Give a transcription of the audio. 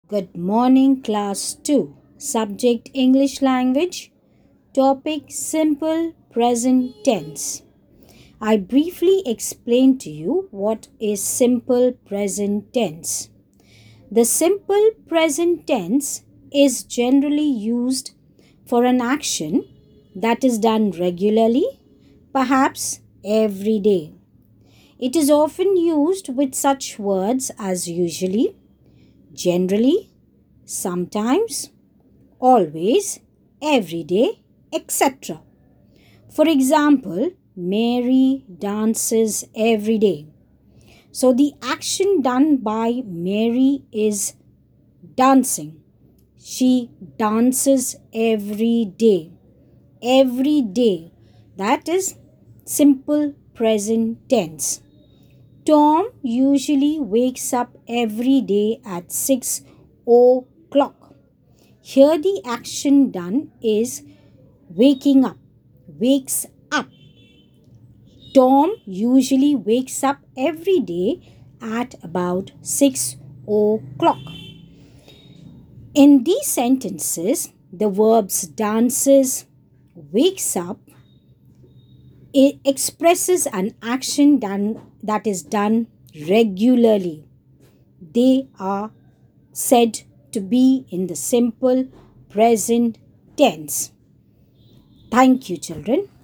Good morning, class 2. Subject English language. Topic simple present tense. I briefly explain to you what is simple present tense. The simple present tense is generally used for an action that is done regularly, perhaps every day. It is often used with such words as usually, generally, sometimes, always, every day, etc. For example, Mary dances every day. So the action done by Mary is dancing. She dances every day. Every day. That is simple present tense. Tom usually wakes up every day at 6 o'clock. Here the action done is waking up. Wakes up. Tom usually wakes up every day at about 6 o'clock. In these sentences, the verbs dances, wakes up, it expresses an action done that is done regularly. They are said to be in the simple present tense. Thank you, children.